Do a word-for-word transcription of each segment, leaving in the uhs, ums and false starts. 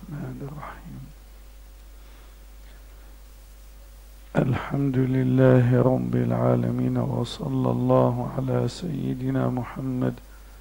الرحمن الرحيم. الحمد لله رب العالمين، وصلى الله على سيدنا محمد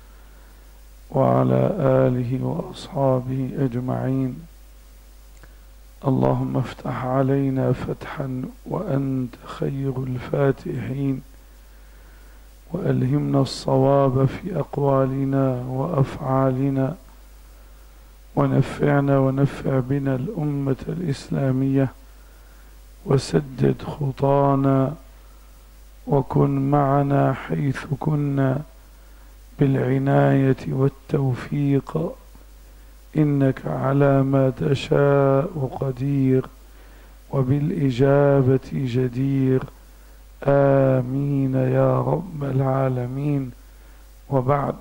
وعلى آله وأصحابه أجمعين. اللهم افتح علينا فتحا وأنت خير الفاتحين، وألهمنا الصواب في أقوالنا وأفعالنا، ونفعنا ونفع بنا الأمة الإسلامية، وسدد خطانا، وكن معنا حيث كنا بالعناية والتوفيق، إنك على ما تشاء قدير وبالإجابة جدير. آمين يا رب العالمين. وبعد،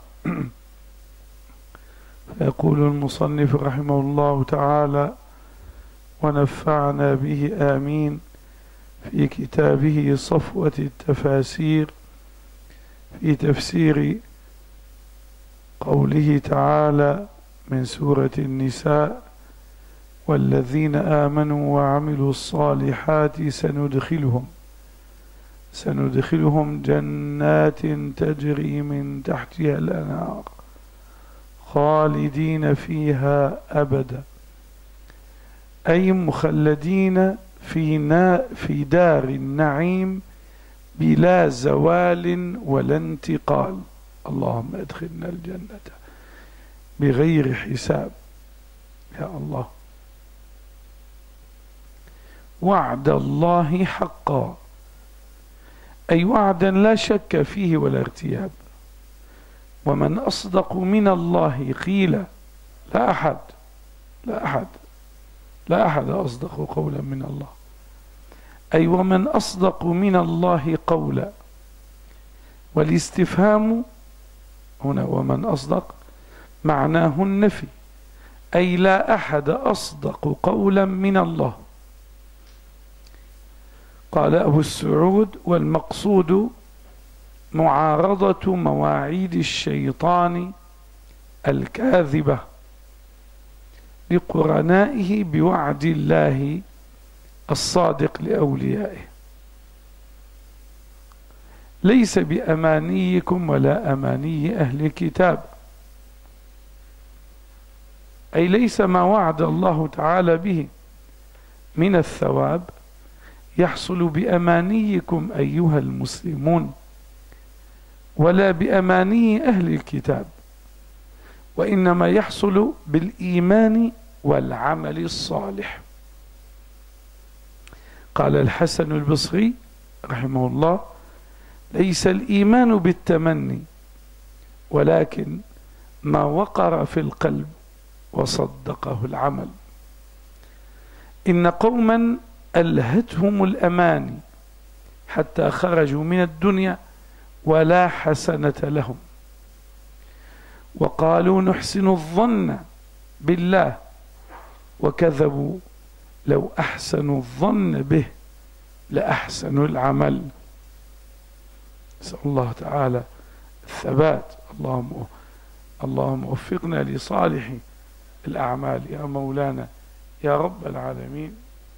فيقول المصنف رحمه الله تعالى ونفعنا به آمين في كتابه صفوة التفاسير في تفسير قوله تعالى من سورة النساء: والذين آمنوا وعملوا الصالحات سندخلهم سندخلهم جنات تجري من تحتها الأنهار خالدين فيها أبدا، أي مخلدين في في دار النعيم بلا زوال ولا انتقال. اللهم ادخلنا الجنة بغير حساب يا الله. وعد الله حقا، أي وعدا لا شك فيه ولا ارتياب. ومن أصدق من الله قيلا، لا أحد لا أحد لا أحد أصدق قولا من الله، أي ومن أصدق من الله قولا. والاستفهام هنا ومن أصدق معناه النفي، أي لا أحد أصدق قولا من الله. قال أبو السعود: والمقصود معارضة مواعيد الشيطان الكاذبة لقرنائه بوعد الله الصادق لأوليائه. ليس بأمانيكم ولا أماني أهل الكتاب، أي ليس ما وعد الله تعالى به من الثواب يحصل بأمانيكم أيها المسلمون، ولا بأماني أهل الكتاب، وإنما يحصل بالإيمان والعمل الصالح. قال الحسن البصري رحمه الله: ليس الإيمان بالتمني، ولكن ما وقر في القلب وصدقه العمل. إن قوما ألهتهم الأماني حتى خرجوا من الدنيا ولا حسنة لهم، وقالوا نحسن الظن بالله، وكذبوا لو أحسنوا الظن به لأحسنوا العمل. نسأل الله تعالى الثبات. اللهم اللهم وفقنا لصالح الأعمال يا مولانا يا رب العالمين.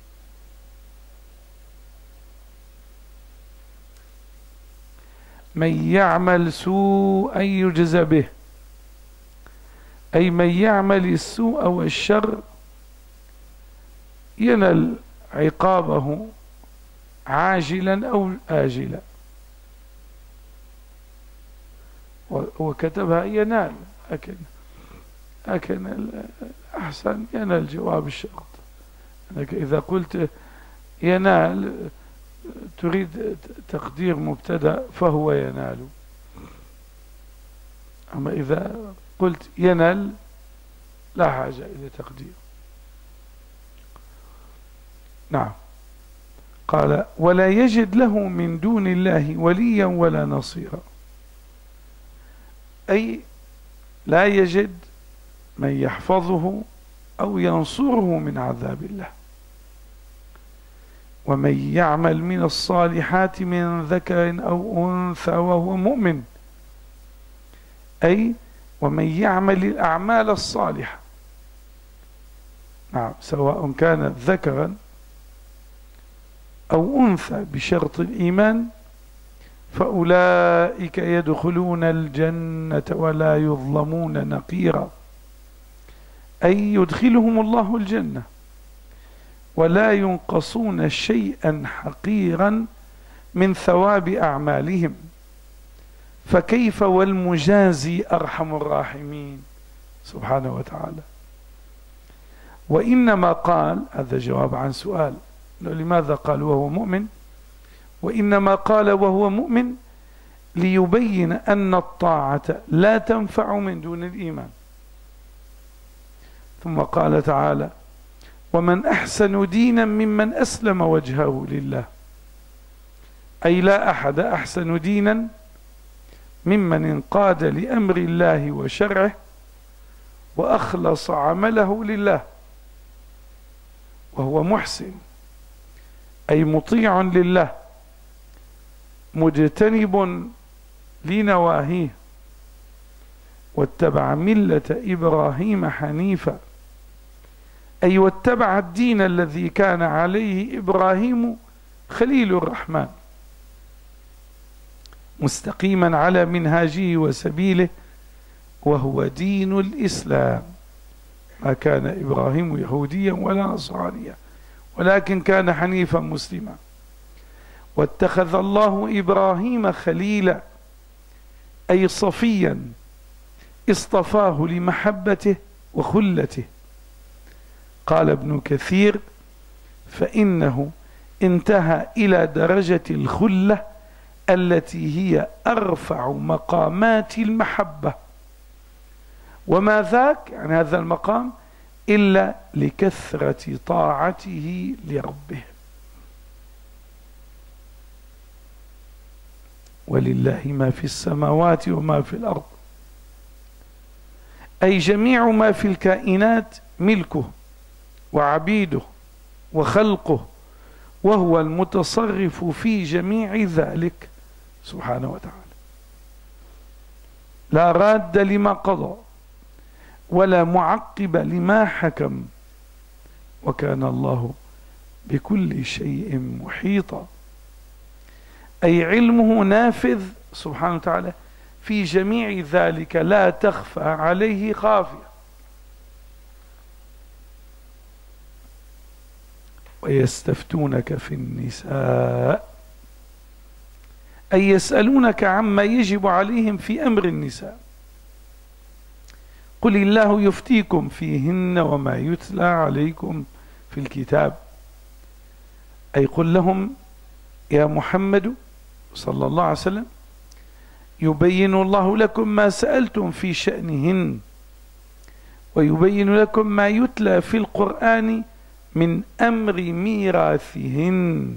من يعمل سوءا يجز به، أي من يعمل السوء والشر ينال عقابه عاجلا أو آجلا. وكتبها ينال، لكن لكن الأحسن ينال جواب الشرط. أنك إذا قلت ينال تريد تقدير مبتدأ فهو ينال، أما إذا قلت ينال لا حاجة إلى تقدير. نعم. قال: ولا يجد له من دون الله وليا ولا نصيرا، أي لا يجد من يحفظه أو ينصره من عذاب الله. ومن يعمل من الصالحات من ذكر أو أنثى وهو مؤمن، أي ومن يعمل الأعمال الصالحة نعم، سواء كانت ذكرا أو أنثى بشرط الإيمان، فأولئك يدخلون الجنة ولا يظلمون نقيرا، أي يدخلهم الله الجنة ولا ينقصون شيئا حقيرا من ثواب أعمالهم، فكيف والمجازي أرحم الراحمين سبحانه وتعالى. وإنما قال، هذا جواب عن سؤال لماذا قال وهو مؤمن، وإنما قال وهو مؤمن ليبين أن الطاعة لا تنفع من دون الإيمان. ثم قال تعالى: ومن أحسن دينا ممن أسلم وجهه لله، أي لا أحد أحسن دينا ممن انقاد لأمر الله وشرعه وأخلص عمله لله، وهو محسن أي مطيع لله مجتنب لنواهيه، واتبع ملة إبراهيم حنيفا، أي واتبع الدين الذي كان عليه إبراهيم خليل الرحمن، مستقيما على منهاجه وسبيله، وهو دين الإسلام. ما كان إبراهيم يهوديا ولا نصرانيا، ولكن كان حنيفا مسلما. واتخذ الله إبراهيم خليلا، أي صفيا اصطفاه لمحبته وخلته. قال ابن كثير: فإنه انتهى إلى درجة الخلة التي هي أرفع مقامات المحبة، وما ذاك يعني هذا المقام إلا لكثرة طاعته لربه. ولله ما في السماوات وما في الأرض، أي جميع ما في الكائنات ملكه وعبيده وخلقه، وهو المتصرف في جميع ذلك سبحانه وتعالى، لا راد لما قضى ولا معقب لما حكم، وكان الله بكل شيء محيطا، أي علمه نافذ سبحانه وتعالى في جميع ذلك، لا تخفى عليه خافية. ويستفتونك في النساء، أي يسألونك عما يجب عليهم في أمر النساء، قل الله يفتيكم فيهن وما يتلى عليكم في الكتاب، أي قل لهم يا محمد صلى الله عليه وسلم: يبين الله لكم ما سألتم في شأنهن، ويبين لكم ما يتلى في القرآن من أمر ميراثهن،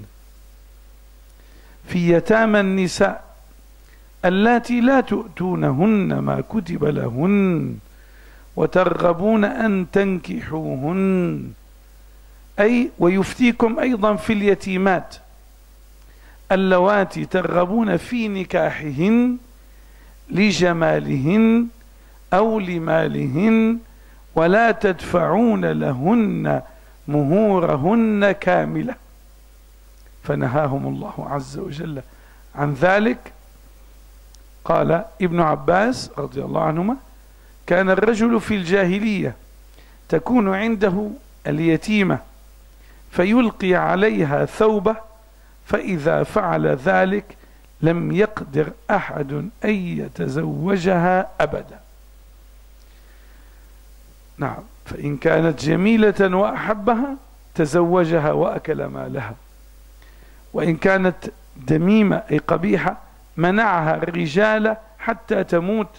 في يتامى النساء اللاتي لا تؤتونهن ما كتب لهن وترغبون أن تنكحوهن، أي ويفتيكم أيضا في اليتيمات اللواتي ترغبون في نكاحهن لجمالهن أو لمالهن، ولا تدفعون لهن مهورهن كاملة، فنهاهم الله عز وجل عن ذلك. قال ابن عباس رضي الله عنهما: كان الرجل في الجاهلية تكون عنده اليتيمة فيلقي عليها ثوبه، فإذا فعل ذلك لم يقدر أحد أن يتزوجها أبدا. نعم، فإن كانت جميلة وأحبها تزوجها وأكل مالها، وإن كانت دميمة أي قبيحة منعها الرجال حتى تموت،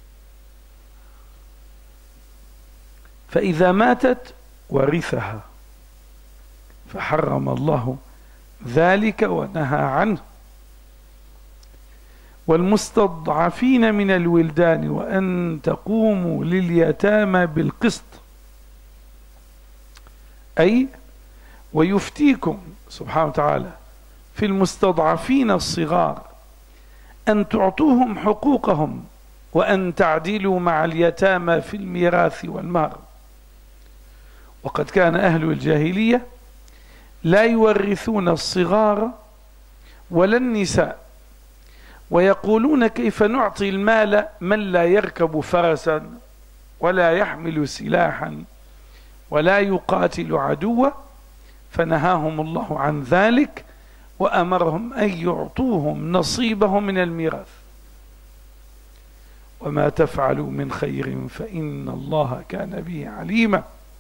فإذا ماتت ورثها، فحرم الله ذلك ونهى عنه. والمستضعفين من الولدان وأن تقوموا لليتامى بالقسط، أي ويفتيكم سبحانه وتعالى في المستضعفين الصغار أن تعطوهم حقوقهم، وأن تعدلوا مع اليتامى في الميراث والمهر، وقد كان أهل الجاهلية لا يورثون الصغار ولا النساء، ويقولون كيف نعطي المال من لا يركب فرسا ولا يحمل سلاحا ولا يقاتل عدوا، فنهاهم الله عن ذلك وأمرهم أن يعطوهم نصيبهم من الميراث. وما تفعلوا من خير فإن الله كان به عليما.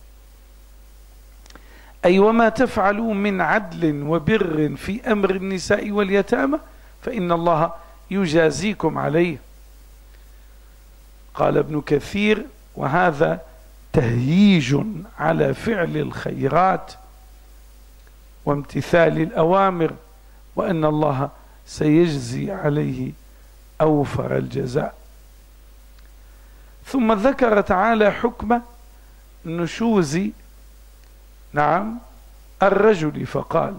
أي وما تفعلوا من عدل وبر في أمر النساء واليتامى فإن الله يجازيكم عليه. قال ابن كثير: وهذا تهييج على فعل الخيرات وامتثال الأوامر، وأن الله سيجزي عليه أوفر الجزاء. ثم ذكر تعالى حكم نشوز نعم الرجل، فقال: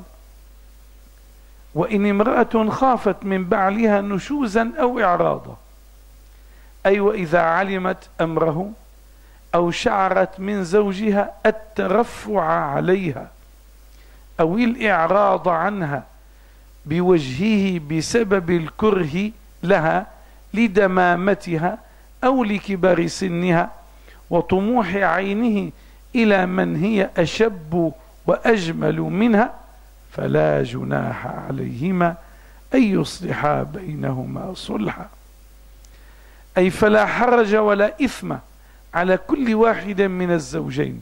وإن امرأة خافت من بعلها نشوزا أو إعراضا، أي وإذا علمت أمره أو شعرت من زوجها الترفع عليها أو الإعراض عنها بوجهه بسبب الكره لها لدمامتها أو لكبر سنها وطموح عينه إلى من هي أشب وأجمل منها، فلا جناح عليهما أن يصلحا بينهما صلحا. أي فلا حرج ولا إثم على كل واحد من الزوجين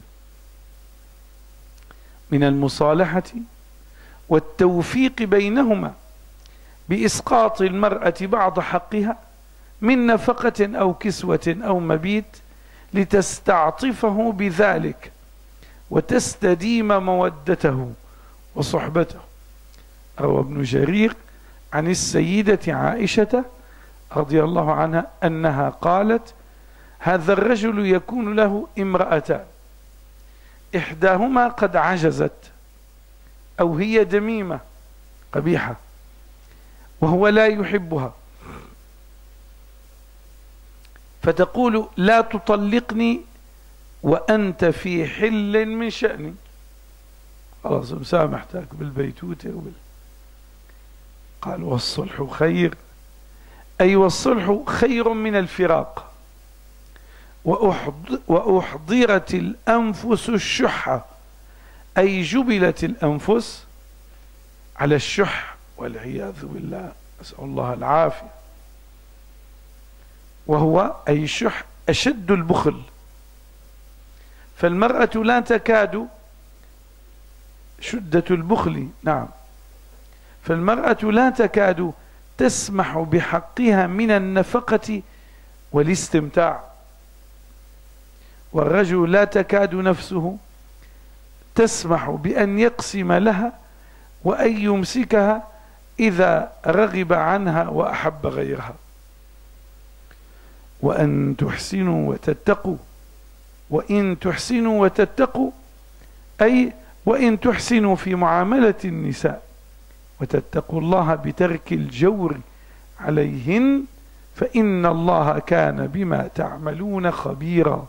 من المصالحة والتوفيق بينهما بإسقاط المرأة بعض حقها من نفقة أو كسوة أو مبيت لتستعطفه بذلك وتستديم مودته وصحبته. روى ابن جرير عن السيدة عائشة رضي الله عنها أنها قالت: هذا الرجل يكون له امرأتان، إحداهما قد عجزت أو هي دميمة قبيحة وهو لا يحبها، فتقول: لا تطلقني وأنت في حل من شأني، خلاص مسامحتك بالبيتوتة وبال... قال: والصلح خير، أي والصلح خير من الفراق. وأحضرت الأنفس الشح، أي جبلت الأنفس على الشح والعياذ بالله، نسأل الله العافية. وهو أي الشح أشد البخل، فالمرأة لا تكاد شدة البخل نعم فالمرأة لا تكاد تسمح بحقها من النفقة والاستمتاع، والرجل لا تكاد نفسه تسمح بأن يقسم لها وأن يمسكها إذا رغب عنها وأحب غيرها. وأن تحسنوا وتتقوا، وإن تحسنوا وتتقوا أي وإن تحسنوا في معاملة النساء وتتقوا الله بترك الجور عليهن فإن الله كان بما تعملون خبيرا.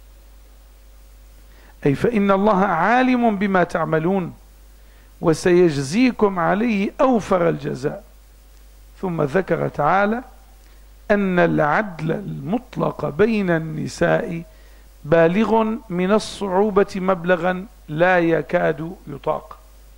أي فإن الله عالم بما تعملون وسيجزيكم عليه أوفر الجزاء. ثم ذكر تعالى أن العدل المطلق بين النساء بالغ من الصعوبة مبلغا لا يكاد يطاق،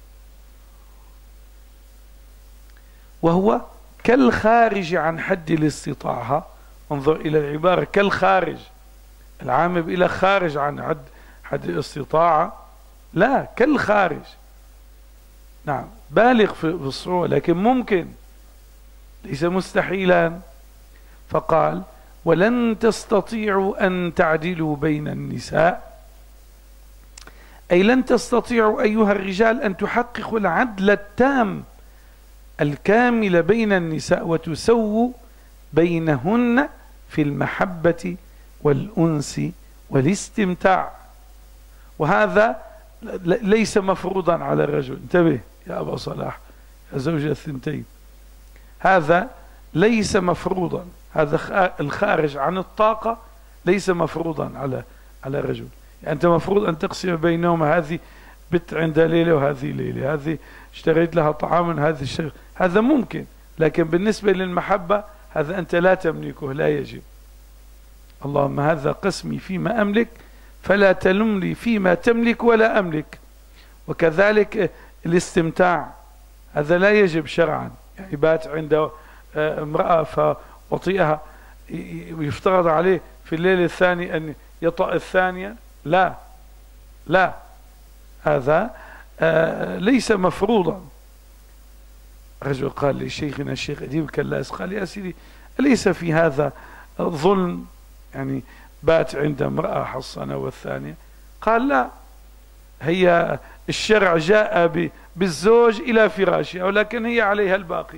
وهو كالخارج عن حد الاستطاعة. انظر إلى العبارة كالخارج، العام إلى خارج عن حد حد الاستطاعة، لا كالخارج. نعم بالغ في الصعوبة لكن ممكن، ليس مستحيلا. فقال: ولن تستطيعوا أن تعدلوا بين النساء، أي لن تستطيعوا أيها الرجال أن تحققوا العدل التام الكامل بين النساء وتسووا بينهن في المحبة والأنس والاستمتاع. وهذا ليس مفروضا على الرجل. انتبه يا أبا صلاح يا زوج الثنتين، هذا ليس مفروضا، هذا الخارج عن الطاقة ليس مفروضا على على الرجل. يعني أنت مفروض أن تقسم بينهم، هذه بت عندها ليلة وهذه ليلة، هذه اشتريت لها طعاما، هذه اشتريت، هذا ممكن. لكن بالنسبة للمحبة هذا أنت لا تملكه، لا يجب. اللهم هذا قسمي فيما أملك فلا تلمني فيما تملك ولا أملك. وكذلك الاستمتاع هذا لا يجب شرعا. يعني بات عند امرأة فوطئها ويفترض عليه في الليل الثاني أن يطأ الثانية، لا لا، هذا ليس مفروضا. رجل قال لشيخنا الشيخ أديب كلاس، قال يا سيدي أليس في هذا ظلم؟ يعني بات عند امرأة حصنة والثانية. قال لا، هي الشرع جاء بالزوج إلى فراشها ولكن هي عليها الباقي.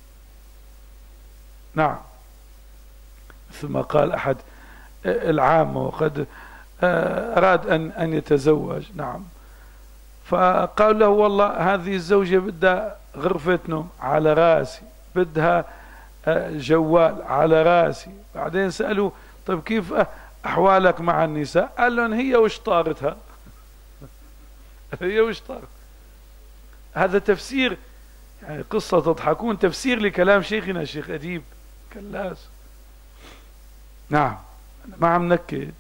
نعم. ثم قال أحد العامة وقد أراد أن أن يتزوج، نعم، فقال له والله هذه الزوجة بدها غرفة نوم على راسي، بدها جوال على راسي. بعدين سألوا طيب كيف أحوالك مع النساء؟ قال لهم هي وش طارتها هي وش طارت. هذا تفسير، يعني قصة تضحكون، تفسير لكلام شيخنا الشيخ أديب كلاس. نعم، أنا ما عم نكد،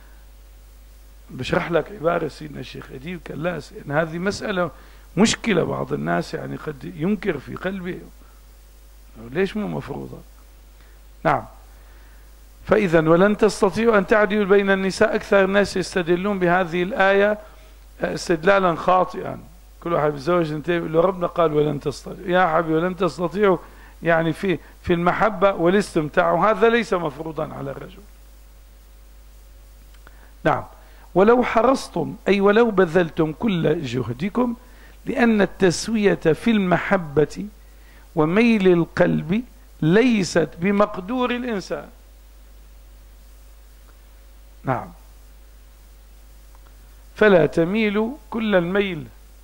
بشرح لك عبارة سيدنا الشيخ أديب كلاس، إن يعني هذه مسألة مشكلة. بعض الناس يعني قد ينكر في قلبه، ليش مو مفروضة؟ نعم. فإذا ولن تستطيعوا أن تعدلوا بين النساء. أكثر الناس يستدلون بهذه الآية استدلالا خاطئا. كل واحد بزوج انتبه له ربنا قال ولن تستطيعوا، يا حبيبي ولن تستطيعوا يعني في في المحبة والاستمتاع، وهذا ليس مفروضا على الرجل. نعم. ولو حرصتم أي ولو بذلتم كل جهدكم، لأن التسوية في المحبة وميل القلب ليست بمقدور الإنسان. نعم. فلا تميلوا كل الميل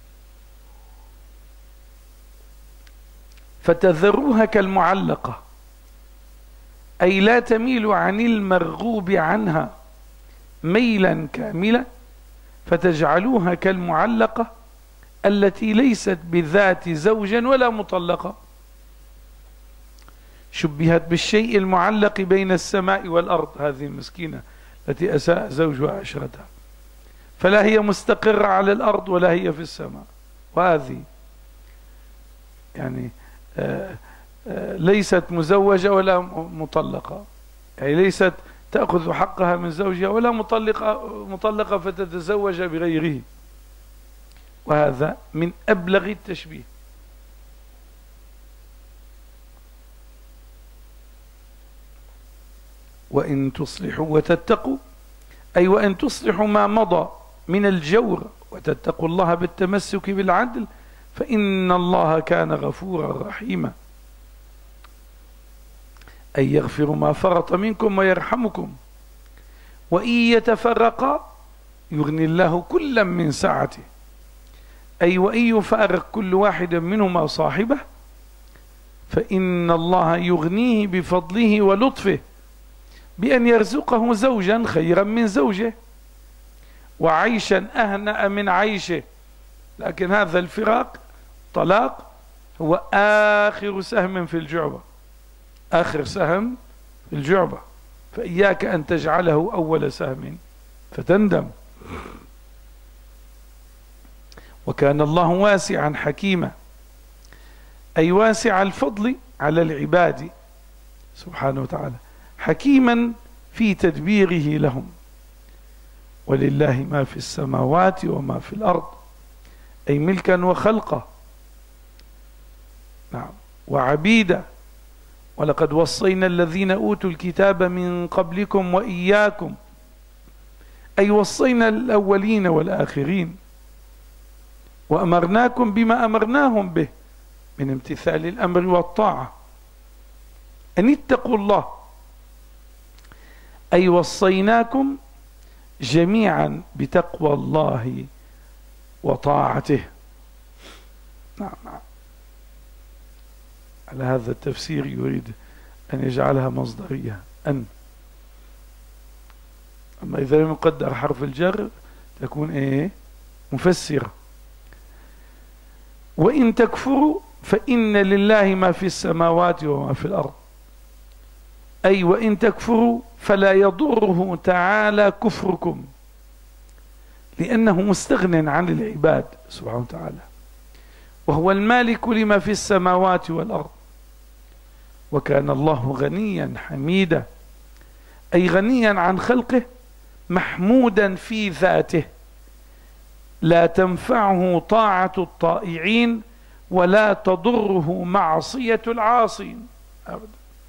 فتذروها كالمعلقة، أي لا تميلوا عن المرغوب عنها ميلا كاملا فتجعلوها كالمعلقة التي ليست بذات زوج ولا مطلقة. شبهت بالشيء المعلق بين السماء والأرض، هذه المسكينة التي أساء زوجها عشرتها، فلا هي مستقرة على الأرض ولا هي في السماء. وهذه يعني آآ آآ ليست مزوجة ولا مطلقة، يعني ليست تأخذ حقها من زوجها ولا مطلقة مطلقة فتتزوج بغيره. وهذا من أبلغ التشبيه. وإن تصلحوا وتتقوا، أي وإن تصلحوا ما مضى من الجور وتتقوا الله بالتمسك بالعدل فإن الله كان غفورا رحيما، أي يغفر ما فرط منكم ويرحمكم. وإن يتفرقا يغني الله كلا من سعته، أي وإن يفارق كل واحد منهما صاحبه فإن الله يغنيه بفضله ولطفه بأن يرزقه زوجا خيرا من زوجه وعيشا أهنأ من عيشه. لكن هذا الفراق طلاق هو آخر سهم في الجعبة، آخر سهم في الجعبة، فإياك أن تجعله أول سهم فتندم. وكان الله واسعا حكيما، أي واسع الفضل على العباد سبحانه وتعالى، حكيما في تدبيره لهم. ولله ما في السماوات وما في الأرض، أي ملكا وخلقا، نعم، وعبيدا. ولقد وصينا الذين أوتوا الكتاب من قبلكم وإياكم، أي وصينا الأولين والآخرين، وأمرناكم بما أمرناهم به من امتثال الأمر والطاعة، أن اتقوا الله، أي وصيناكم جميعا بتقوى الله وطاعته. نعم. على هذا التفسير يريد أن يجعلها مصدرية أن. أما إذا لم يقدر حرف الجر تكون إيه مفسرة. وإن تكفروا فإن لله ما في السماوات وما في الأرض، أي وإن تكفروا فلا يضره تعالى كفركم، لأنه مستغن عن العباد سبحانه وتعالى، وهو المالك لما في السماوات والأرض. وكان الله غنيا حميدا، أي غنيا عن خلقه محمودا في ذاته، لا تنفعه طاعة الطائعين ولا تضره معصية العاصين أبدا.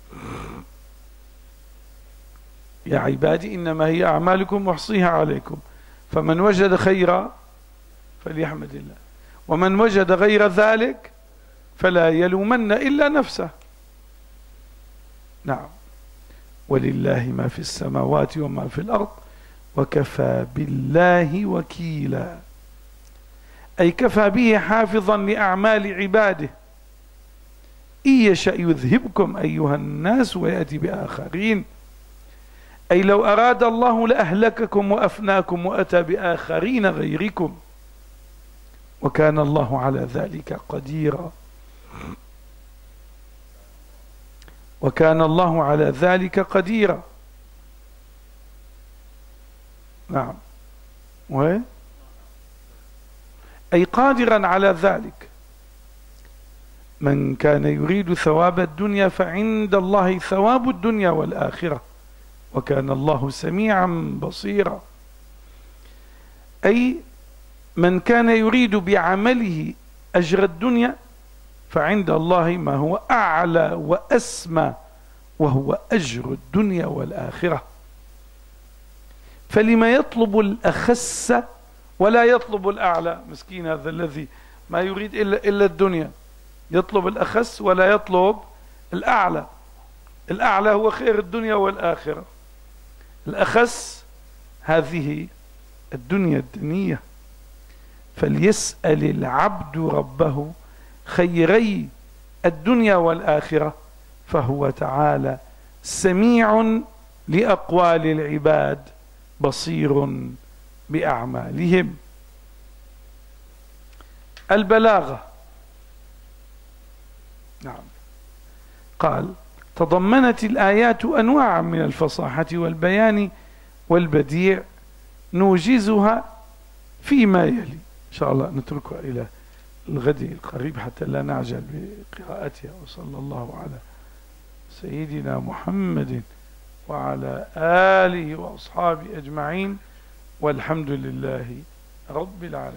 يا عبادي إنما هي أعمالكم أحصيها عليكم، فمن وجد خيرا فليحمد الله، ومن وجد غير ذلك فلا يلومن إلا نفسه. نعم. ولله ما في السماوات وما في الأرض وكفى بالله وكيلا، أي كفى به حافظا لأعمال عباده. إن يشأ يذهبكم أيها الناس ويأتي بآخرين، أي لو أراد الله لأهلككم وأفناكم وأتى بآخرين غيركم، وكان الله على ذلك قديرا. وكان الله على ذلك قديرا. نعم. و أي قادرا على ذلك. من كان يريد ثواب الدنيا فعند الله ثواب الدنيا والآخرة، وكان الله سميعا بصيرا. أي من كان يريد بعمله أجر الدنيا فعند الله ما هو أعلى وأسمى، وهو أجر الدنيا والآخرة. فلما يطلب الأخس ولا يطلب الأعلى؟ مسكين هذا الذي ما يريد إلا, إلا الدنيا، يطلب الأخس ولا يطلب الأعلى. الأعلى هو خير الدنيا والآخرة، الأخس هذه الدنيا الدنية. فليسأل العبد ربه خيري الدنيا والآخرة، فهو تعالى سميع لأقوال العباد بصير بأعمالهم. البلاغة. نعم. قال: تضمنت الآيات أنواعا من الفصاحة والبيان والبديع نوجزها فيما يلي. إن شاء الله نتركها إلى الغد القريب حتى لا نعجل بقراءتها. وصلى الله على سيدنا محمد وعلى آله وأصحابه أجمعين، والحمد لله رب العالمين.